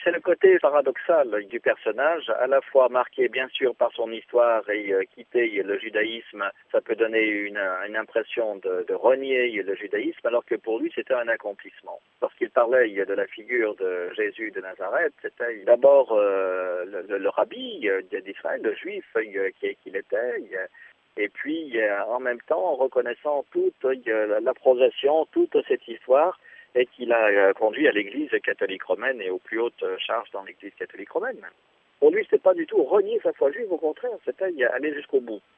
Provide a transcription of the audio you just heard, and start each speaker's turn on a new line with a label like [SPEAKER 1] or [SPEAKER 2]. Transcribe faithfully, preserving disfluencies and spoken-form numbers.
[SPEAKER 1] C'est le côté paradoxal du personnage, à la fois marqué bien sûr par son histoire et euh, quitter le judaïsme, ça peut donner une, une impression de, de renier le judaïsme, alors que pour lui c'était un accomplissement. Lorsqu'il parlait de la figure de Jésus de Nazareth, c'était d'abord euh, le, le rabbi d'Israël, le juif qu'il était, et puis en même temps en reconnaissant toute la progression, toute cette histoire, et qu'il a conduit à l'Église catholique romaine et aux plus hautes charges dans l'Église catholique romaine. Pour lui, c'était pas du tout renier sa foi juive, au contraire, c'était aller jusqu'au bout.